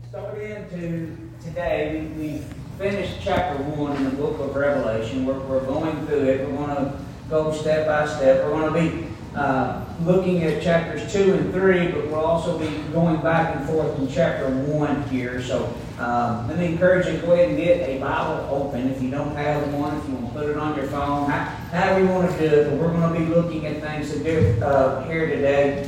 Start into today, we've finished chapter 1 in the book of Revelation. We're going through it. We're going to go step by step. We're going to be looking at chapters 2 and 3, but we'll also be going back and forth in chapter 1 here. So let me encourage you to go ahead and get a Bible open. If you don't have one, if you want to put it on your phone, however you want to do it. But we're going to be looking at things to do here today.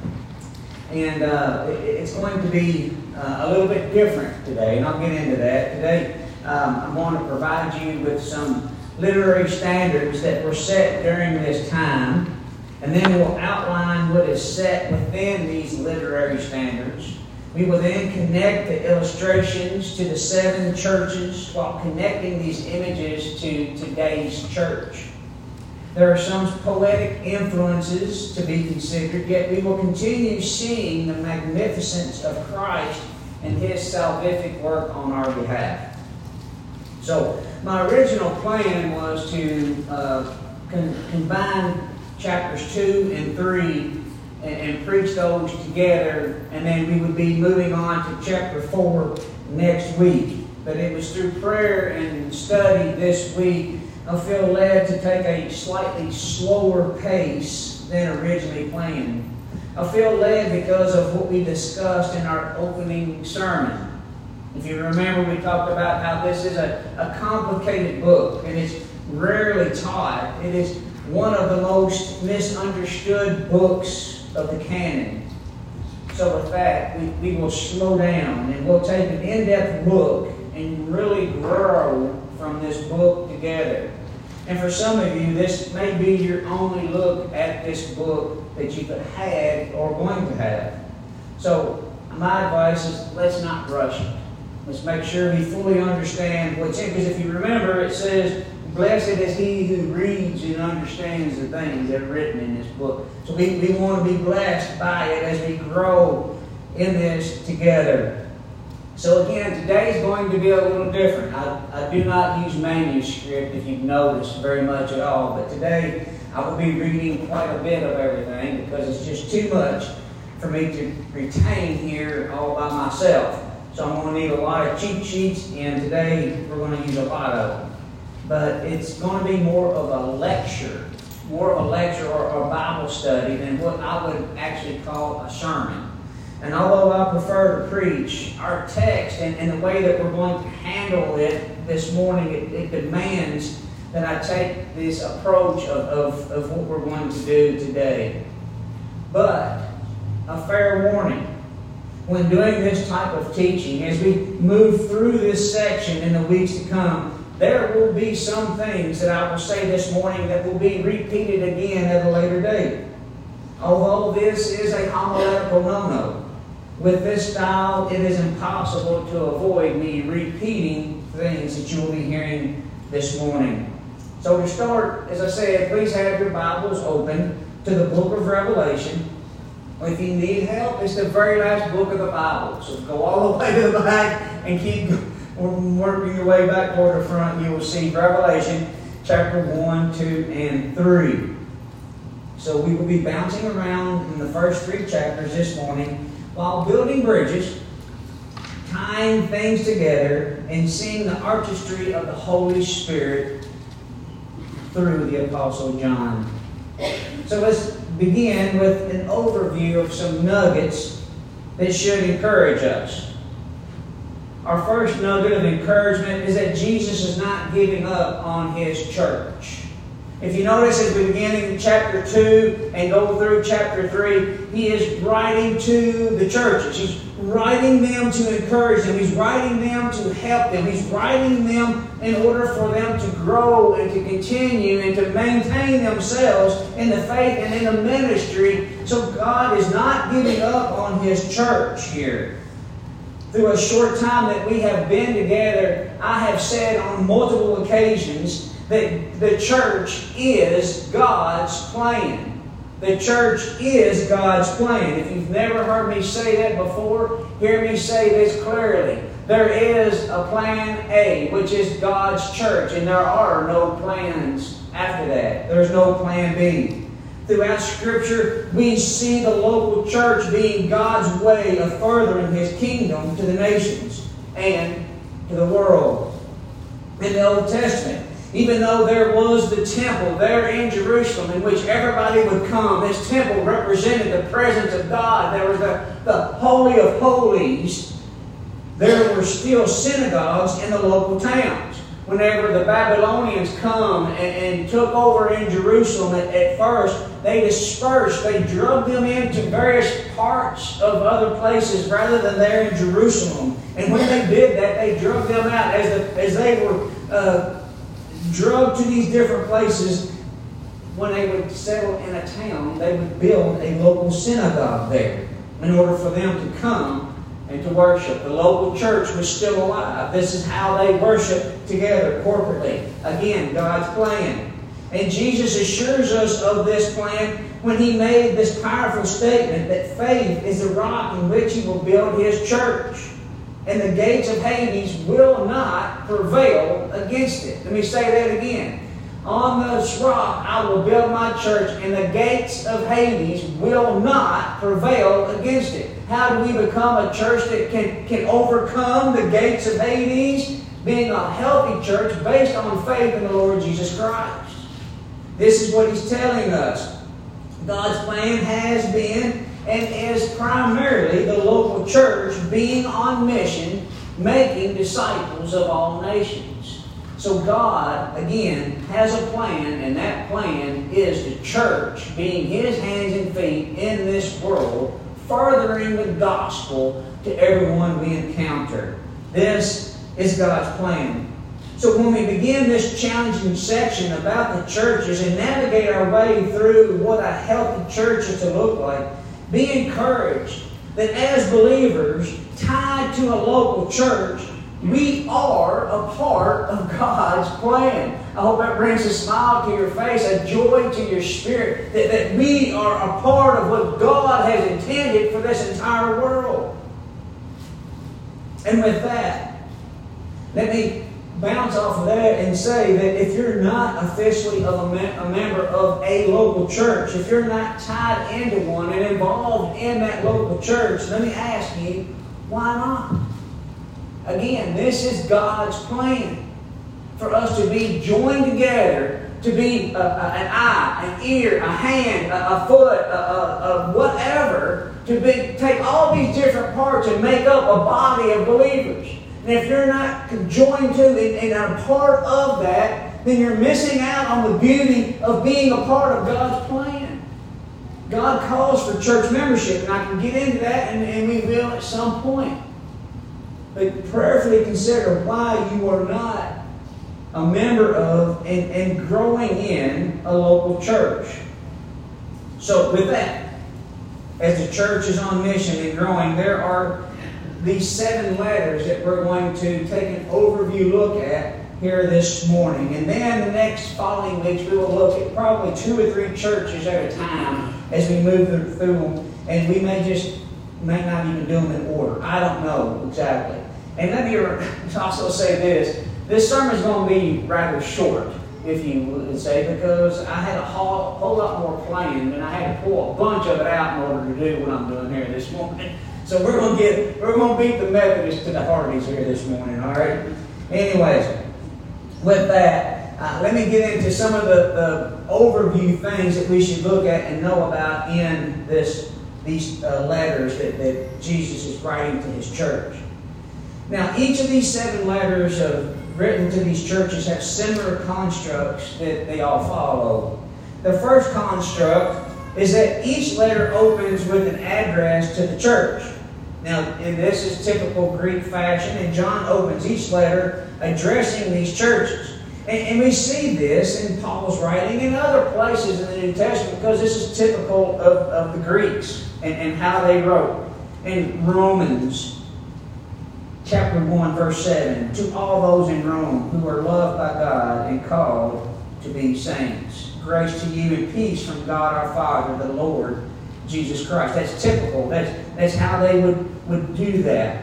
And it's going to be a little bit different today, and I'll get into that. Today, I'm going to provide you with some literary standards that were set during this time, and then we'll outline what is set within these literary standards. We will then connect the illustrations to the 7 churches while connecting these images to today's church. There are some poetic influences to be considered, yet we will continue seeing the magnificence of Christ and His salvific work on our behalf. So, my original plan was to combine chapters 2 and 3 and preach those together, and then we would be moving on to chapter 4 next week. But it was through prayer and study this week I feel led to take a slightly slower pace than originally planned. I feel led because of what we discussed in our opening sermon. If you remember, we talked about how this is a complicated book, and it's rarely taught. It is one of the most misunderstood books of the canon. So with that, we will slow down, and we'll take an in-depth look and really grow from this book together. And for some of you, this may be your only look at this book that you've had or going to have. So my advice is let's not rush it. Let's make sure we fully understand what's in it. Because if you remember, it says, "Blessed is he who reads and understands the things that are written in this book." So we want to be blessed by it as we grow in this together. So again, today is going to be a little different. I do not use manuscript, if you've noticed, very much at all. But today, I will be reading quite a bit of everything because it's just too much for me to retain here all by myself. So I'm going to need a lot of cheat sheets, and today we're going to use a lot of them. But it's going to be more of a lecture or a Bible study than what I would actually call a sermon. And although I prefer to preach, our text and the way that we're going to handle it this morning, it demands that I take this approach of what we're going to do today. But a fair warning, when doing this type of teaching, as we move through this section in the weeks to come, there will be some things that I will say this morning that will be repeated again at a later date. Although this is a homiletical no-no, with this style, it is impossible to avoid me repeating things that you will be hearing this morning. So to start, as I said, please have your Bibles open to the book of Revelation. If you need help, it's the very last book of the Bible. So go all the way to the back and keep working your way back toward the front. You will see Revelation chapter 1, 2, and 3. So we will be bouncing around in the first 3 chapters this morning, while building bridges, tying things together, and seeing the artistry of the Holy Spirit through the Apostle John. So let's begin with an overview of some nuggets that should encourage us. Our first nugget of encouragement is that Jesus is not giving up on His church. If you notice as we begin in chapter 2 and go through chapter 3, He is writing to the churches. He's writing them to encourage them. He's writing them to help them. He's writing them in order for them to grow and to continue and to maintain themselves in the faith and in the ministry. So God is not giving up on His church here. Through a short time that we have been together, I have said on multiple occasions that the church is God's plan. The church is God's plan. If you've never heard me say that before, hear me say this clearly. There is a plan A, which is God's church, and there are no plans after that. There's no plan B. throughout Scripture, we see the local church being God's way of furthering His kingdom to the nations and to the world. In the Old Testament, even though there was the temple there in Jerusalem in which everybody would come, this temple represented the presence of God. There was the Holy of Holies. There were still synagogues in the local towns. Whenever the Babylonians come and took over in Jerusalem at first, they dispersed. They drug them into various parts of other places rather than there in Jerusalem. And when they did that, they drug them out. As they were drugged to these different places, when they would settle in a town, they would build a local synagogue there in order for them to come and to worship. The local church was still alive. This is how they worshiped together corporately. Again, God's plan. And Jesus assures us of this plan when He made this powerful statement that faith is the rock in which He will build His church. And the gates of Hades will not prevail against it. Let me say that again. On this rock I will build my church, and the gates of Hades will not prevail against it. How do we become a church that can overcome the gates of Hades? Being a healthy church based on faith in the Lord Jesus Christ. This is what He's telling us. God's plan has been and is primarily the local church being on mission, making disciples of all nations. So God, again, has a plan, and that plan is the church being His hands and feet in this world, furthering the gospel to everyone we encounter. This is God's plan. So when we begin this challenging section about the churches and navigate our way through what a healthy church is to look like, be encouraged that as believers tied to a local church, we are a part of God's plan. I hope that brings a smile to your face, a joy to your spirit, that we are a part of what God has intended for this entire world. And with that, let me bounce off of that and say that if you're not officially a member of a local church, if you're not tied into one and involved in that local church, let me ask you, why not? Again, this is God's plan for us to be joined together, to be an eye, an ear, a hand, a foot, a whatever, to take all these different parts and make up a body of believers. And if you're not joined to and are part of that, then you're missing out on the beauty of being a part of God's plan. God calls for church membership, and I can get into that, and we will at some point. But prayerfully consider why you are not a member of and growing in a local church. So with that, as the church is on mission and growing, there are these 7 letters that we're going to take an overview look at here this morning. And then the next following weeks we will look at probably 2 or 3 churches at a time as we move through them. And we may not even do them in order. I don't know exactly. And let me also say this. This sermon is going to be rather short, if you would say, because I had a whole lot more planned, and I had to pull a bunch of it out in order to do what I'm doing here this morning. So we're going to beat the Methodists to the Hardys here this morning, all right? Anyways, with that, let me get into some of the overview things that we should look at and know about in these letters that Jesus is writing to His church. Now, each of these 7 letters written to these churches have similar constructs that they all follow. The first construct is that each letter opens with an address to the church. Now, and this is typical Greek fashion, and John opens each letter addressing these churches. And we see this in Paul's writing and other places in the New Testament because this is typical of the Greeks and how they wrote. In Romans chapter 1, verse 7, to all those in Rome who are loved by God and called to be saints. Grace to you and peace from God our Father, the Lord Jesus Christ. That's typical. That's how they would do that.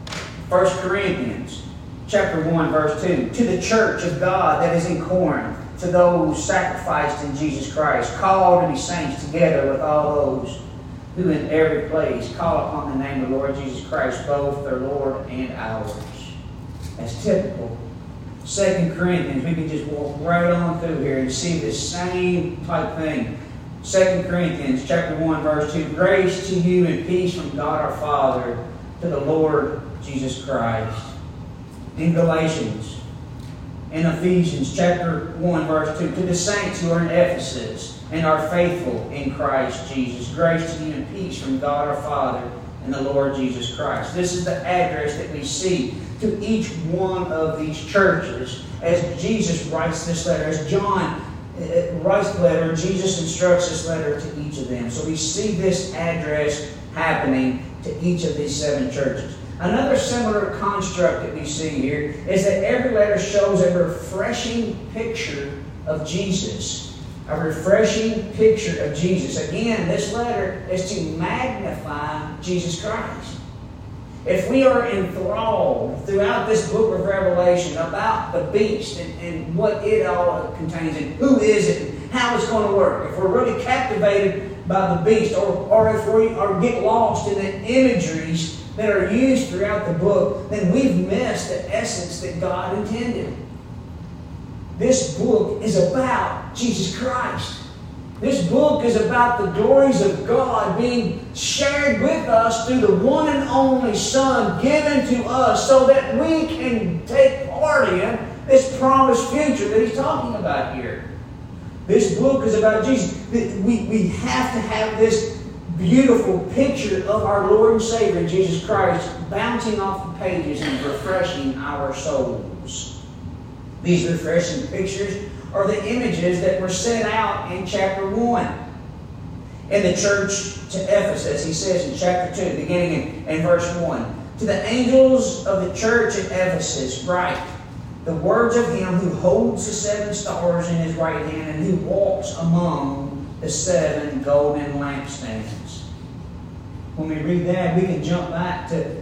1 Corinthians chapter 1, verse 2. To the church of God that is in Corinth, to those sacrificed in Jesus Christ, called to be saints together with all those who in every place call upon the name of the Lord Jesus Christ, both their Lord and ours. That's typical. 2 Corinthians, we can just walk right on through here and see this same type thing. 2 Corinthians chapter 1, verse 2, grace to you and peace from God our Father, to the Lord Jesus Christ. In Galatians, in Ephesians chapter 1, verse 2, to the saints who are in Ephesus and are faithful in Christ Jesus, grace to you and peace from God our Father and the Lord Jesus Christ. This is the address that we see to each one of these churches as Jesus writes this letter. As John writes the letter, Jesus instructs this letter to each of them. So we see this address happening to each of these 7 churches. Another similar construct that we see here is that every letter shows a refreshing picture of Jesus. A refreshing picture of Jesus. Again, this letter is to magnify Jesus Christ. If we are enthralled throughout this book of Revelation about the beast and what it all contains and who is it and how it's going to work, if we're really captivated by the beast or if we get lost in the imageries that are used throughout the book, then we've missed the essence that God intended. This book is about Jesus Christ. This book is about the glories of God being shared with us through the one and only Son given to us so that we can take part in this promised future that He's talking about here. This book is about Jesus. We have to have this beautiful picture of our Lord and Savior, Jesus Christ, bouncing off the pages and refreshing our souls. These refreshing pictures are the images that were set out in chapter 1. In the church to Ephesus, he says in chapter 2, beginning in verse 1, to the angels of the church at Ephesus write, the words of Him who holds the 7 stars in His right hand and who walks among the 7 golden lampstands. When we read that, we can jump back to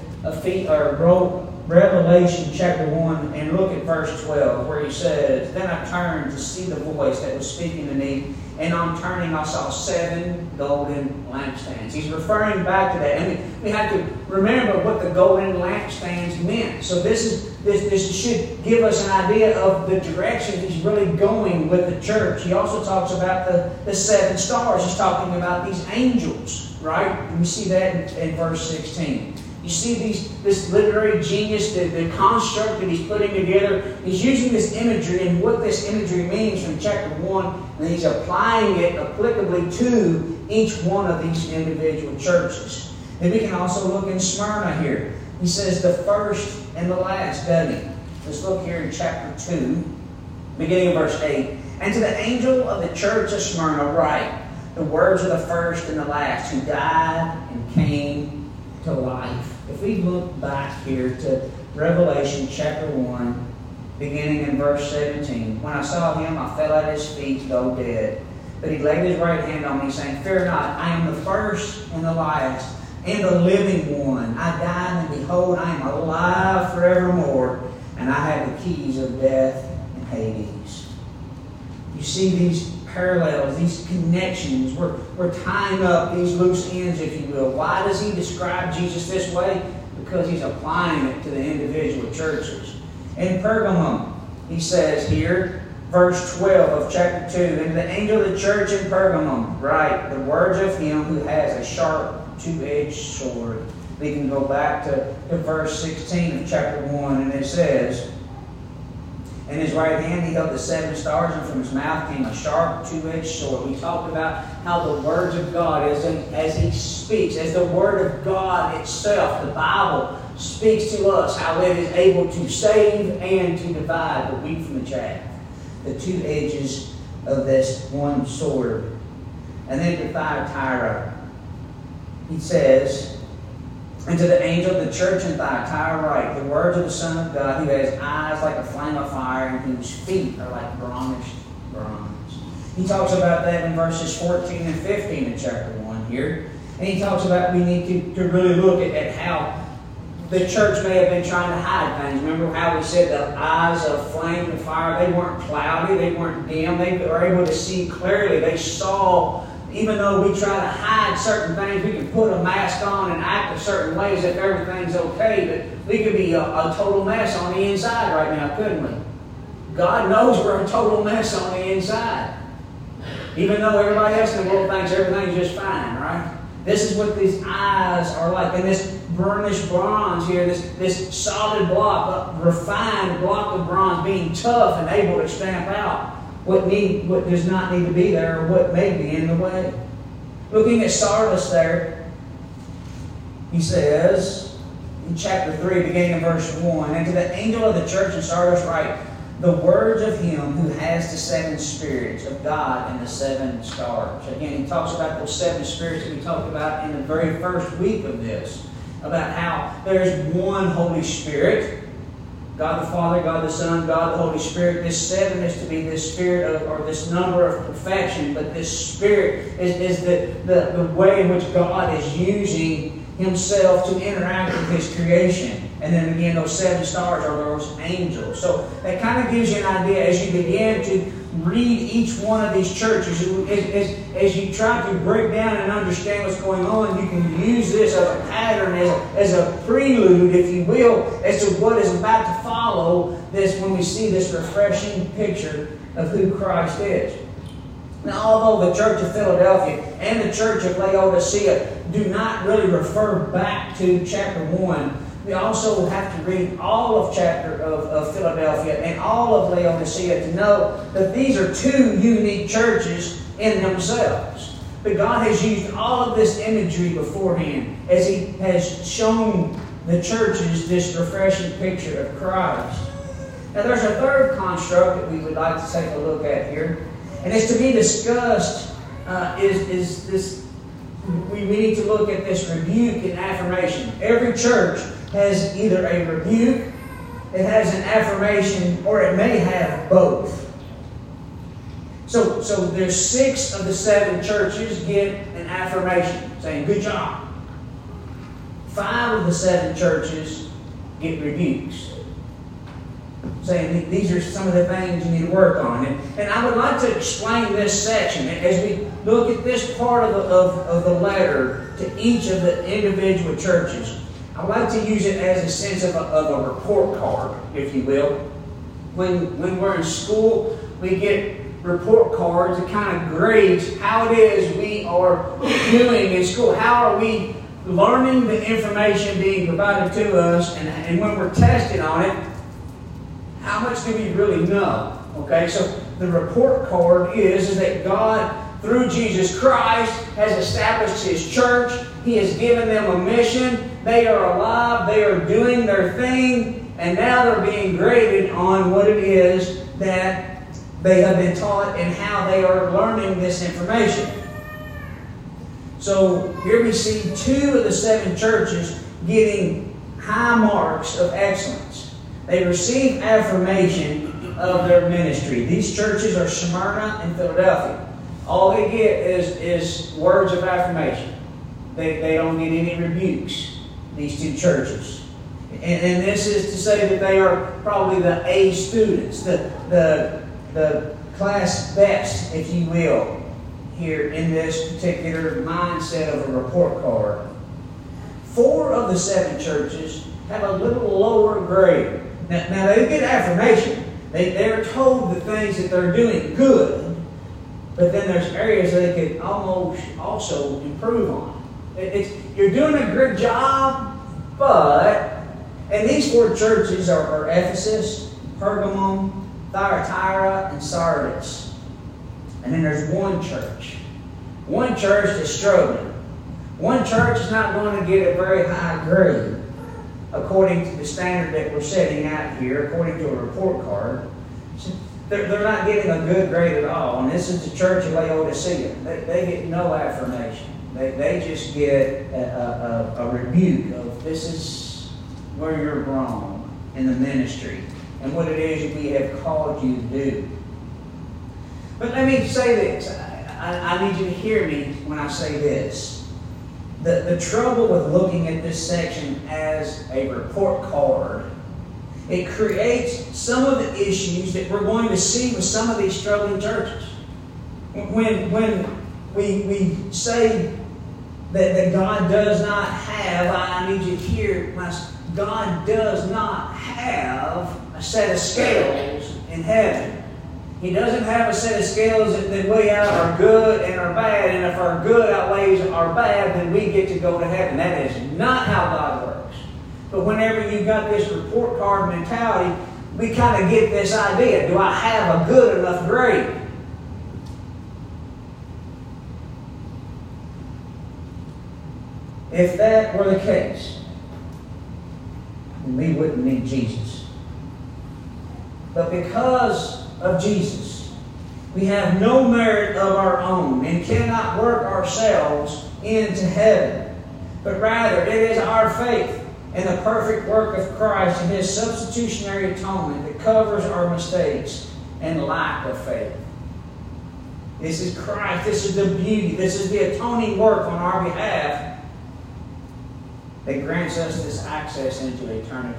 Revelation chapter 1 and look at verse 12 where he says, then I turned to see the voice that was speaking to me, and on turning I saw 7 golden lampstands. He's referring back to that. And we have to remember what the golden lampstands meant. So this should give us an idea of the direction he's really going with the church. He also talks about the 7 stars. He's talking about these angels, right? And we see that in verse 16. You see this literary genius, the construct that he's putting together. He's using this imagery and what this imagery means from chapter 1, and he's applying it applicably to each one of these individual churches. And we can also look in Smyrna here. He says the first and the last, doesn't he? Let's look here in chapter 2, beginning of verse 8. And to the angel of the church of Smyrna write the words of the first and the last, who died and came to life. If we look back here to Revelation chapter 1, beginning in verse 17, when I saw Him, I fell at His feet, though dead. But He laid His right hand on me, saying, fear not, I am the first and the last, and the living one. I died, and behold, I am alive forevermore, and I have the keys of death and Hades. You see these parallels, these connections. We're tying up these loose ends, if you will. Why does he describe Jesus this way? Because he's applying it to the individual churches. In Pergamum, he says here, verse 12 of chapter 2, and the angel of the church in Pergamum write the words of Him who has a sharp, two-edged sword. We can go back to verse 16 of chapter 1, and it says, in His right hand He held the 7 stars, and from His mouth came a sharp, two-edged sword. We talked about how the words of God, as He speaks, as the Word of God itself, the Bible, speaks to us, how it is able to save and to divide the wheat from the chaff. The 2 edges of this one sword. And then to Thyatira, he says, and to the angel of the church in Thyatira write the words of the Son of God, who has eyes like a flame of fire and whose feet are like burnished bronze. He talks about that in verses 14 and 15 in chapter 1 here. And he talks about we need to really look at how the church may have been trying to hide things. Remember how we said the eyes of flame and fire, they weren't cloudy, they weren't dim, they were able to see clearly. They saw, even though we try to hide certain things, we can put a mask on and act a certain way as if everything's okay, but we could be a total mess on the inside right now, couldn't we? God knows we're a total mess on the inside. Even though everybody else in the world thinks everything's just fine, right? This is what these eyes are like. And this burnished bronze here, this solid block, a refined block of bronze, being tough and able to stamp out what does not need to be there or what may be in the way. Looking at Sardis there, he says, in chapter 3, beginning in verse 1, "And to the angel of the church in Sardis write, the words of him who has the 7 spirits of God and the 7 stars." Again, he talks about those 7 spirits that we talked about in the very first week of this, about how there's one Holy Spirit, God the Father, God the Son, God the Holy Spirit. This 7 is to be this spirit of, or this number of perfection, but this spirit is the way in which God is using Himself to interact with His creation. And then again, those 7 stars are those angels. So that kind of gives you an idea as you begin to read each one of these churches. As you try to break down and understand what's going on, you can use this as a pattern, as a prelude, if you will, as to what is about to follow this when we see this refreshing picture of who Christ is. Now, although the Church of Philadelphia and the Church of Laodicea do not really refer back to chapter 1, we also have to read all of chapter of Philadelphia and all of Laodicea to know that these are 2 unique churches in themselves. But God has used all of this imagery beforehand as He has shown the churches this refreshing picture of Christ. Now, there's a third construct that we would like to take a look at here. And it's to be discussed is this. We need to look at this rebuke and affirmation. Every church has either a rebuke, it has an affirmation, or it may have both. So there's 6 of the 7 churches get an affirmation, saying, "Good job." 5 of the 7 churches get rebukes, saying these are some of the things you need to work on. And I would like to explain this section as we look at this part of the letter to each of the individual churches. I would like to use it as a sense of a report card, if you will. When we're in school, we get report cards that kind of grades how it is we are doing in school. How are we learning the information being provided to us, and when we're tested on it, how much do we really know? Okay, so the report card is that God, through Jesus Christ, has established His church. He has given them a mission. They are alive. They are doing their thing. And now they're being graded on what it is that they have been taught and how they are learning this information. So here we see 2 of the 7 churches getting high marks of excellence. They receive affirmation of their ministry. These churches are Smyrna and Philadelphia. All they get is words of affirmation. They don't get any rebukes, these 2 churches. And this is to say that they are probably the A students, the class best, if you will, here in this particular mindset of a report card. 4 of the 7 churches have a little lower grade. Now they get affirmation. They're told the things that they're doing good, but then there's areas they could almost also improve on. You're doing a good job, but, and these 4 churches are Ephesus, Pergamum, Thyatira, and Sardis. And then there's one church. One church is struggling. One church is not going to get a very high grade according to the standard that we're setting out here, according to a report card. They're not getting a good grade at all. And this is the church of Laodicea. They get no affirmation. They just get a rebuke of this is where you're wrong in the ministry and what it is we have called you to do. But let me say this. I need you to hear me when I say this. the trouble with looking at this section as a report card, it creates some of the issues that we're going to see with some of these struggling churches. When we say that God does not have, I need you to hear, God does not have a set of scales in heaven. He doesn't have a set of scales that weigh out our good and our bad, and if our good outweighs our bad, then we get to go to heaven. That is not how God works. But whenever you've got this report card mentality, we kind of get this idea, do I have a good enough grade? If that were the case, then we wouldn't need Jesus. But because of Jesus, we have no merit of our own and cannot work ourselves into heaven. But rather, it is our faith in the perfect work of Christ and His substitutionary atonement that covers our mistakes and lack of faith. This is Christ. This is the beauty. This is the atoning work on our behalf that grants us this access into eternity.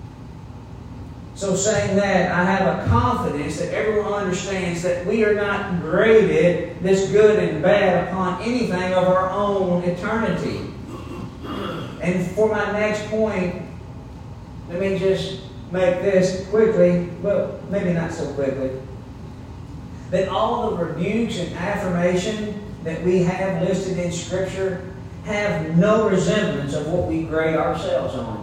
So saying that, I have a confidence that everyone understands that we are not graded this good and bad upon anything of our own eternity. And for my next point, let me just make this quickly, well, maybe not so quickly, that all the rebukes and affirmation that we have listed in Scripture have no resemblance of what we grade ourselves on.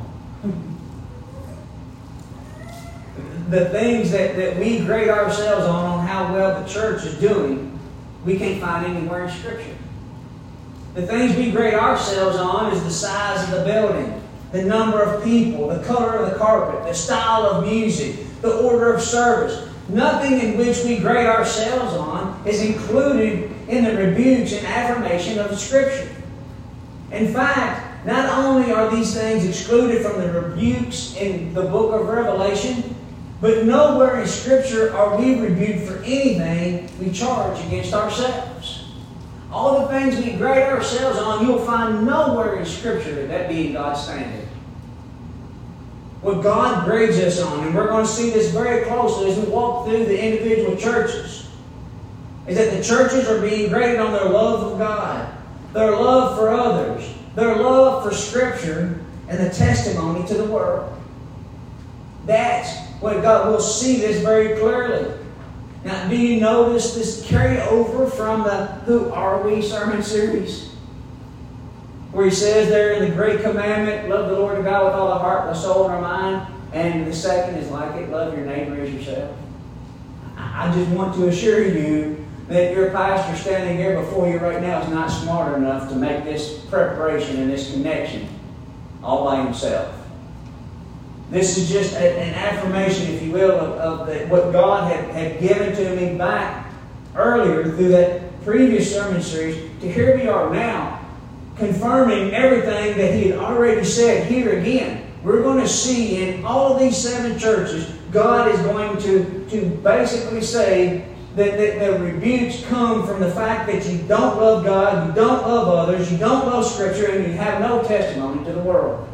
The things that we grade ourselves on how well the church is doing, we can't find anywhere in Scripture. The things we grade ourselves on is the size of the building, the number of people, the color of the carpet, the style of music, the order of service. Nothing in which we grade ourselves on is included in the rebukes and affirmation of the Scripture. In fact, not only are these things excluded from the rebukes in the book of Revelation, but nowhere in Scripture are we rebuked for anything we charge against ourselves. All the things we grade ourselves on, you'll find nowhere in Scripture that being God's standard. What God grades us on, and we're going to see this very closely as we walk through the individual churches, is that the churches are being graded on their love of God, their love for others, their love for Scripture, and the testimony to the world. That's what God will see this very clearly. Now, do you notice this carry over from the Who Are We sermon series? Where he says there in the great commandment, love the Lord God with all the heart, the soul, and our mind. And the second is like it, love your neighbor as yourself. I just want to assure you that your pastor standing here before you right now is not smart enough to make this preparation and this connection all by himself. This is just an affirmation, if you will, of what God had given to me back earlier through that previous sermon series. To here we are now, confirming everything that He had already said here again. We're going to see in all of these 7 churches, God is going to basically say that the rebukes come from the fact that you don't love God, you don't love others, you don't love Scripture, and you have no testimony to the world.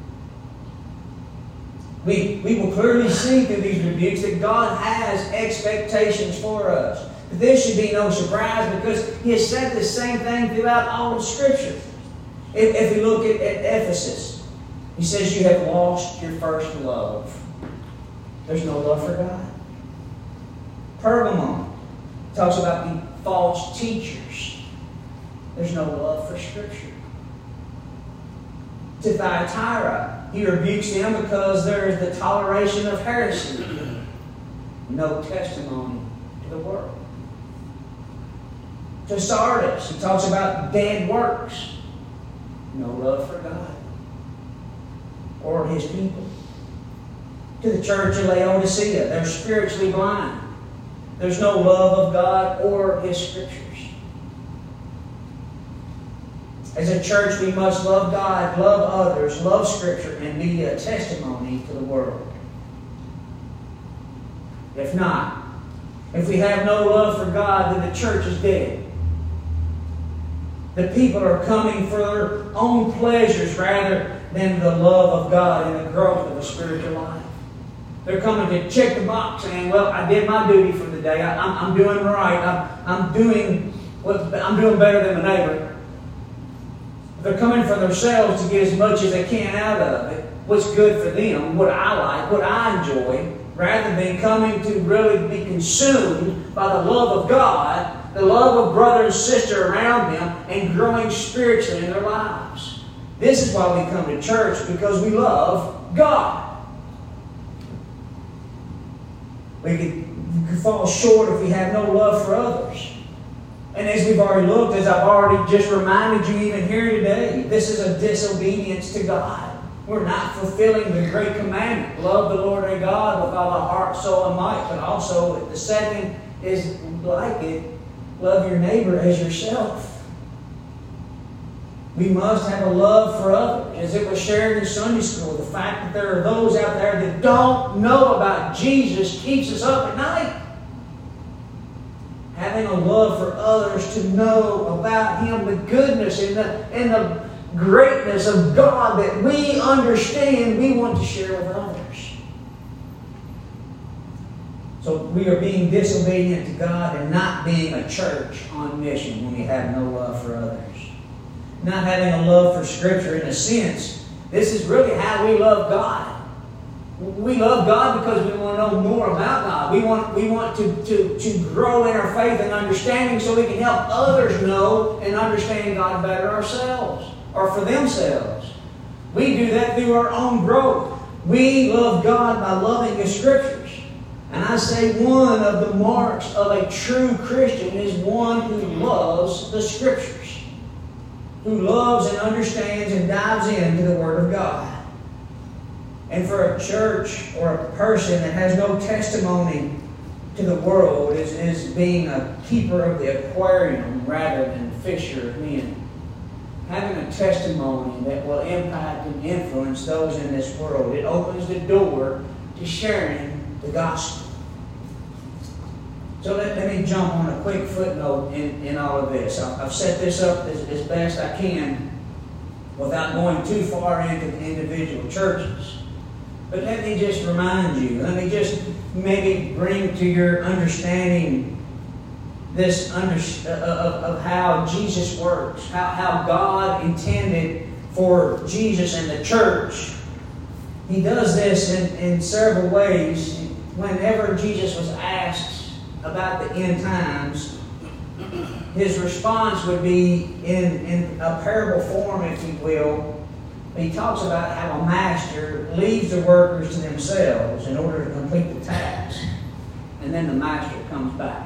We will clearly see through these rebukes that God has expectations for us. But this should be no surprise because He has said the same thing throughout all of Scripture. If we look at Ephesus, He says you have lost your first love. There's no love for God. Pergamum talks about the false teachers. There's no love for Scripture. To Thyatira, he rebukes them because there is the toleration of heresy. No testimony to the world. To Sardis, he talks about dead works. No love for God or His people. To the church of Laodicea, they're spiritually blind. There's no love of God or His Scriptures. As a church, we must love God, love others, love Scripture, and be a testimony to the world. If not, if we have no love for God, then the church is dead. The people are coming for their own pleasures rather than the love of God and the growth of a spiritual life. They're coming to check the box, saying, well, I did my duty for the day. I'm doing right. I'm doing better than my neighbor. They're coming for themselves to get as much as they can out of it. What's good for them, what I like, what I enjoy, rather than coming to really be consumed by the love of God, the love of brother and sister around them, and growing spiritually in their lives. This is why we come to church, because we love God. We could fall short if we have no love for others. And as we've already looked, as I've already just reminded you even here today, this is a disobedience to God. We're not fulfilling the great commandment. Love the Lord our God with all our heart, soul, and might. But also, the second is like it, love your neighbor as yourself. We must have a love for others. As it was shared in Sunday school, the fact that there are those out there that don't know about Jesus keeps us up at night. Having a love for others to know about Him, the goodness and the greatness of God that we understand, we want to share with others. So we are being disobedient to God and not being a church on mission when we have no love for others. Not having a love for Scripture in a sense. This is really how we love God. We love God because we want to know more about God. We want to grow in our faith and understanding so we can help others know and understand God better ourselves or for themselves. We do that through our own growth. We love God by loving the Scriptures. And I say one of the marks of a true Christian is one who loves the Scriptures, who loves and understands and dives into the Word of God. And for a church or a person that has no testimony to the world is being a keeper of the aquarium rather than fisher of men. Having a testimony that will impact and influence those in this world. It opens the door to sharing the gospel. So let me jump on a quick footnote in all of this. I've set this up as best I can without going too far into the individual churches. But let me just remind you, let me just maybe bring to your understanding this of how Jesus works, how God intended for Jesus and the church. He does this in several ways. Whenever Jesus was asked about the end times, His response would be in a parable form, if you will. He talks about how a master leaves the workers to themselves in order to complete the task. And then the master comes back.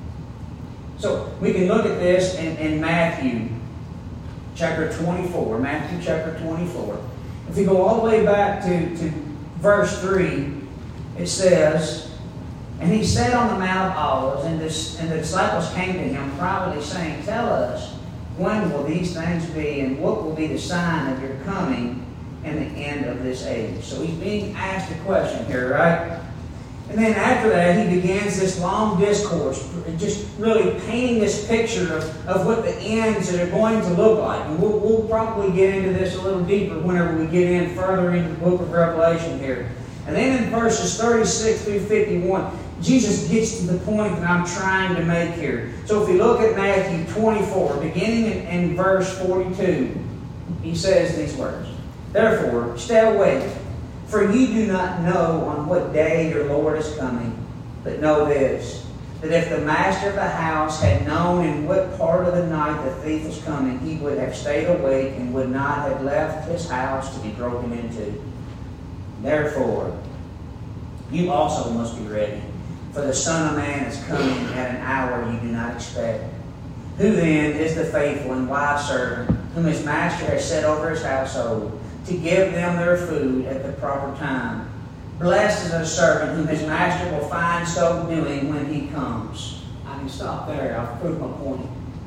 So we can look at this in Matthew chapter 24. Matthew chapter 24. If we go all the way back to verse 3, it says, "And He sat on the Mount of Olives, and the disciples came to Him privately, saying, 'Tell us, when will these things be, and what will be the sign of your coming and the end of this age?'" So He's being asked a question here, right? And then after that, He begins this long discourse, just really painting this picture of what the ends are going to look like. And we'll probably get into this a little deeper whenever we get in further into the book of Revelation here. And then in verses 36 through 51, Jesus gets to the point that I'm trying to make here. So if we look at Matthew 24, beginning in verse 42, He says these words, "Therefore, stay awake, for you do not know on what day your Lord is coming. But know this, that if the master of the house had known in what part of the night the thief was coming, he would have stayed awake and would not have left his house to be broken into. Therefore, you also must be ready, for the Son of Man is coming at an hour you do not expect. Who then is the faithful and wise servant, whom his master has set over his household, to give them their food at the proper time? Blessed is the servant whom his master will find so doing when he comes." I can stop there. I've proved my point.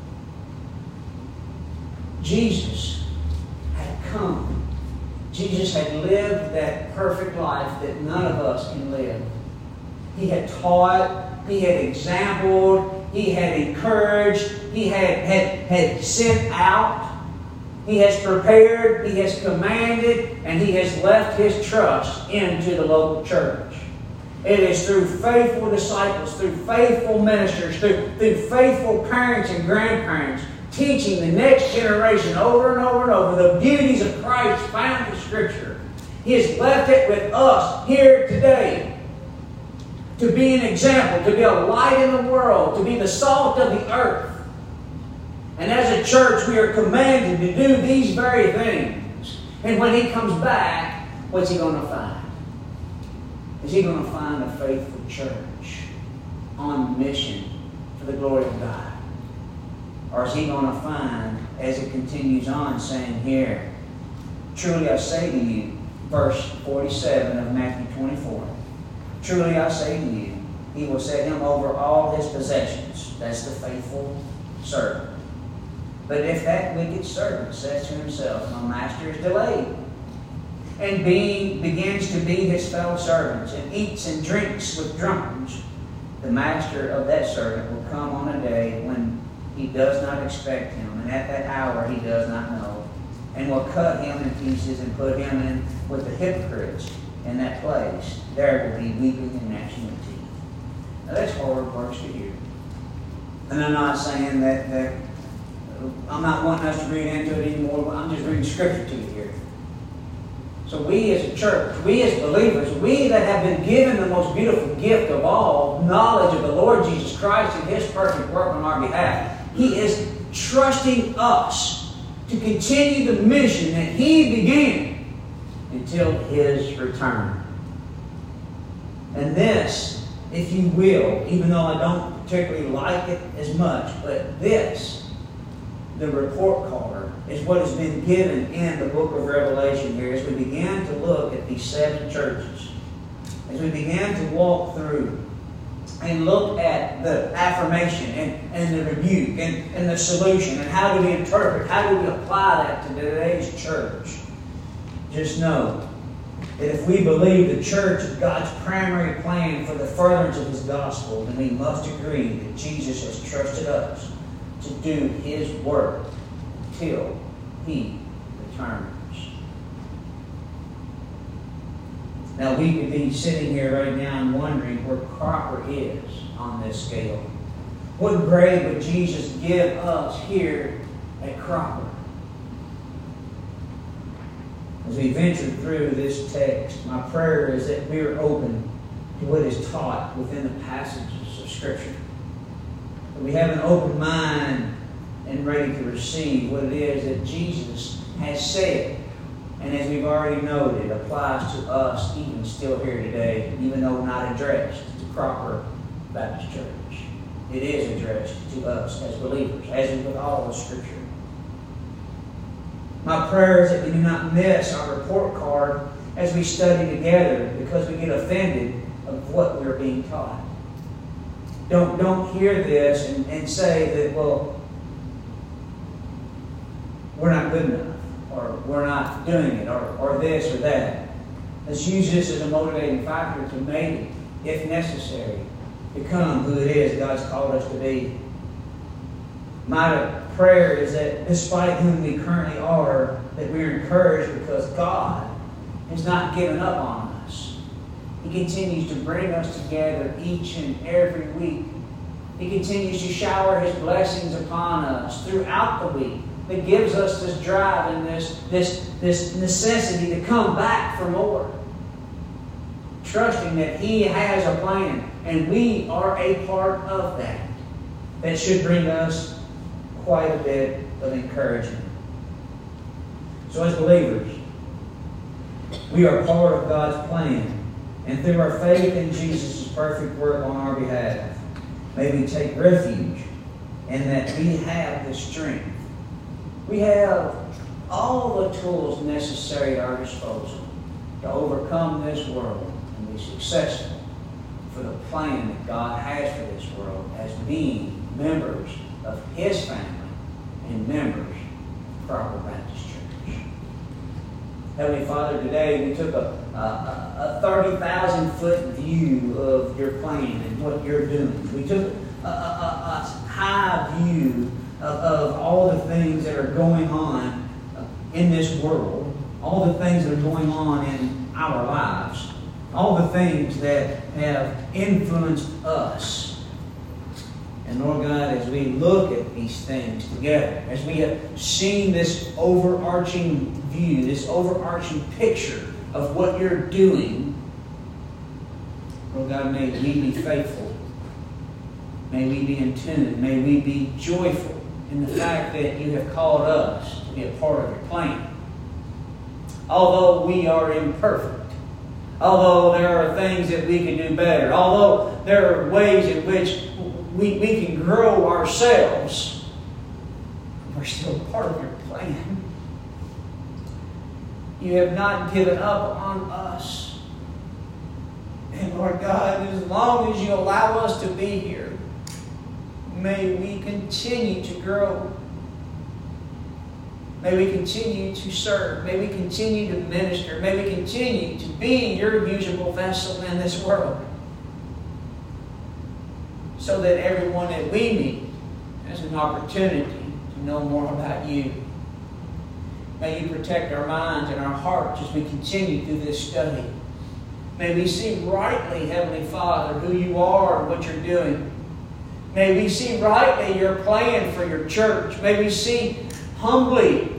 Jesus had come. Jesus had lived that perfect life that none of us can live. He had taught, He had exampled, He had encouraged. He had sent out. He has prepared. He has commanded. And He has left His trust into the local church. It is through faithful disciples, through faithful ministers, through faithful parents and grandparents, teaching the next generation over and over and over the beauties of Christ found in Scripture. He has left it with us here today to be an example, to be a light in the world, to be the salt of the earth. And as a church, we are commanded to do these very things. And when He comes back, what's He going to find? Is He going to find a faithful church on mission for the glory of God? Or is He going to find, as it continues on, saying here, truly I say to you, verse 47 of Matthew 24, truly I say to you, He will set him over all His possessions. That's the faithful servant. But if that wicked servant says to himself, my master is delayed, and begins to be his fellow servants, and eats and drinks with drunkards, the master of that servant will come on a day when he does not expect him, and at that hour he does not know, and will cut him in pieces and put him in with the hypocrites in that place. There will be weeping and gnashing of teeth. Now that's hard words to hear. And I'm not saying that I'm not wanting us to read into it anymore. I'm just reading Scripture to you here. So we as a church, we as believers, we that have been given the most beautiful gift of all, knowledge of the Lord Jesus Christ and His perfect work on our behalf, He is trusting us to continue the mission that He began until His return. And this, if you will, even though I don't particularly like it as much, but this, the report card, is what has been given in the book of Revelation here as we begin to look at these 7 churches. As we began to walk through and look at the affirmation and the rebuke and the solution and how do we interpret, how do we apply that to today's church. Just know that if we believe the church is God's primary plan for the furtherance of His gospel, then we must agree that Jesus has trusted us to do His work till He returns. Now we could be sitting here right now and wondering where Cropper is on this scale. What grade would Jesus give us here at Cropper? As we venture through this text, my prayer is that we are open to what is taught within the passages of Scripture. That we have an open mind and ready to receive what it is that Jesus has said. And as we've already noted, applies to us even still here today, even though not addressed to Cropper Baptist Church. It is addressed to us as believers, as is with all of Scripture. My prayer is that we do not miss our report card as we study together because we get offended of what we're being taught. Don't hear this and say that, well, we're not good enough, or we're not doing it, or this or that. Let's use this as a motivating factor to maybe, if necessary, become who it is God's called us to be. My prayer is that despite whom we currently are, that we are encouraged because God has not given up on us. He continues to bring us together each and every week. He continues to shower His blessings upon us throughout the week. That gives us this drive and this necessity to come back for more. Trusting that He has a plan and we are a part of that. That should bring us quite a bit of encouragement. So as believers, we are part of God's plan. And through our faith in Jesus' perfect work on our behalf, may we take refuge in that we have the strength. We have all the tools necessary at our disposal to overcome this world and be successful for the plan that God has for this world as being members of His family and members of Cropper Baptist Church. Heavenly Father, today we took a 30,000-foot view of Your plan and what You're doing. We took a high view of all the things that are going on in this world, all the things that are going on in our lives, all the things that have influenced us. And Lord God, as we look at these things together, as we have seen this overarching view, this overarching picture of what you're doing, Lord God, may we be faithful. May we be in tune. May we be joyful in the fact that you have called us to be a part of your plan. Although we are imperfect, although there are things that we can do better, although there are ways in which we can grow ourselves, we're still part of your plan. You have not given up on us. And Lord God, as long as you allow us to be here, may we continue to grow. May we continue to serve. May we continue to minister. May we continue to be your usable vessel in this world, so that everyone that we meet has an opportunity to know more about you. May you protect our minds and our hearts as we continue through this study. May we see rightly, Heavenly Father, who you are and what you're doing. May we see rightly your plan for your church. May we see humbly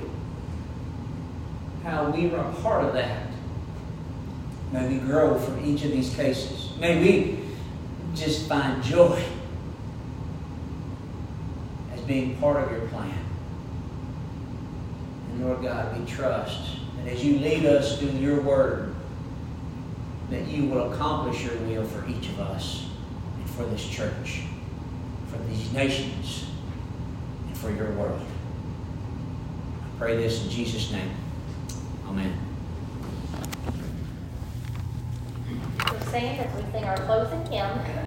how we are a part of that. May we grow from each of these cases. May we just find joy as being part of your plan. And Lord God, we trust that as you lead us through your word, that you will accomplish your will for each of us and for this church, for these nations, and for your world. I pray this in Jesus' name. Amen. We're saying as we sing our closing hymn.